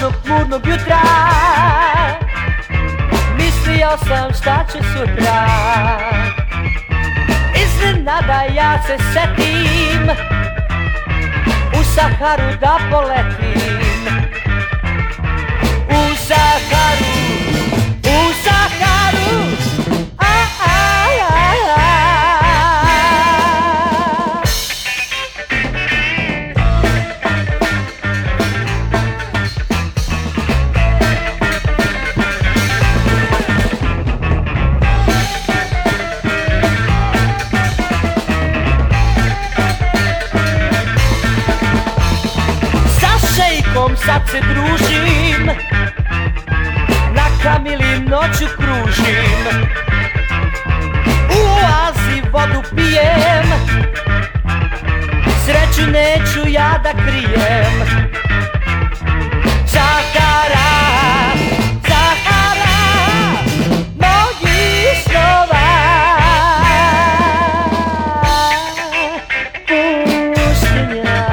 mračnog murnog jutra mislio sam šta će sutra. Iznenada ja se setim u Saharu da poletim. U Saharu, u Saharu, sad se družim, na kamili noću kružim, u oazi vodu pijem, sreću neću ja da krijem. Sahara, Sahara, mojih snova, pustinja.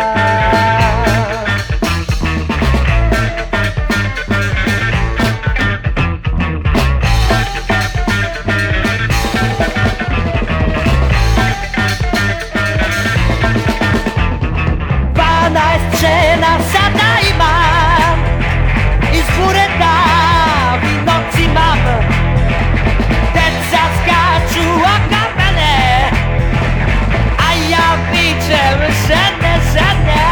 Žena sada imam, iz bureta vino cimam, deca skaču oko mene, a ja vičem žene, žene.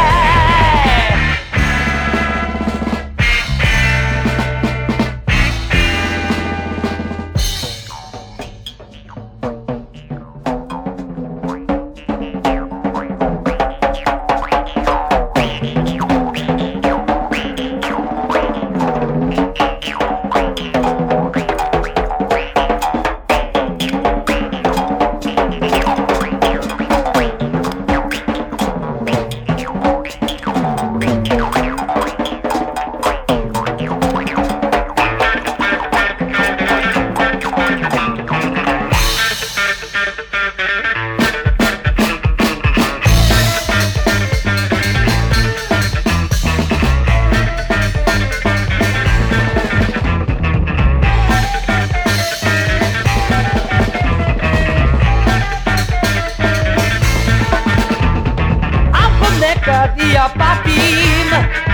Kad ja patim,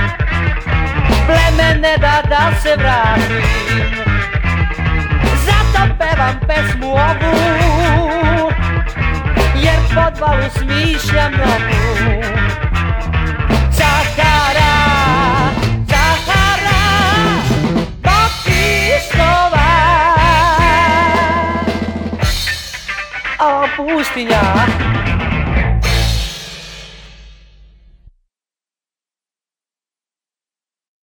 pleme ne da se vratim, zato pevam pesmu ovu, jer podvalu smišljam novu. Sahara, Sahara, mojih snova, o pustinja.